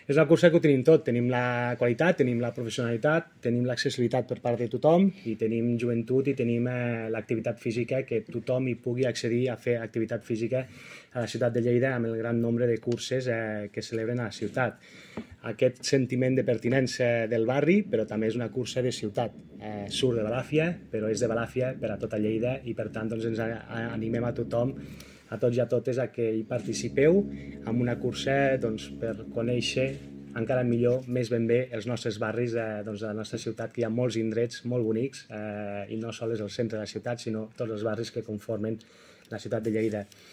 És una cursa que ho tenim tot, tenim la qualitat, tenim la professionalitat, tenim l'accessibilitat per part de tothom i tenim joventut i tenim l'activitat física, que tothom hi pugui accedir a fer activitat física a la ciutat de Lleida amb el gran nombre de curses que es celebren a la ciutat. Aquest sentiment de pertinença del barri, però també és una cursa de ciutat. Surt de Balàfia, però és de Balàfia per a tota Lleida i per tant doncs, ens animem a tothom, a tots i a totes, a que hi participeu en una cursa doncs, per conèixer encara millor, més ben bé, els nostres barris doncs, de la nostra ciutat, que hi ha molts indrets molt bonics i no sols el centre de la ciutat, sinó tots els barris que conformen la ciutat de Lleida.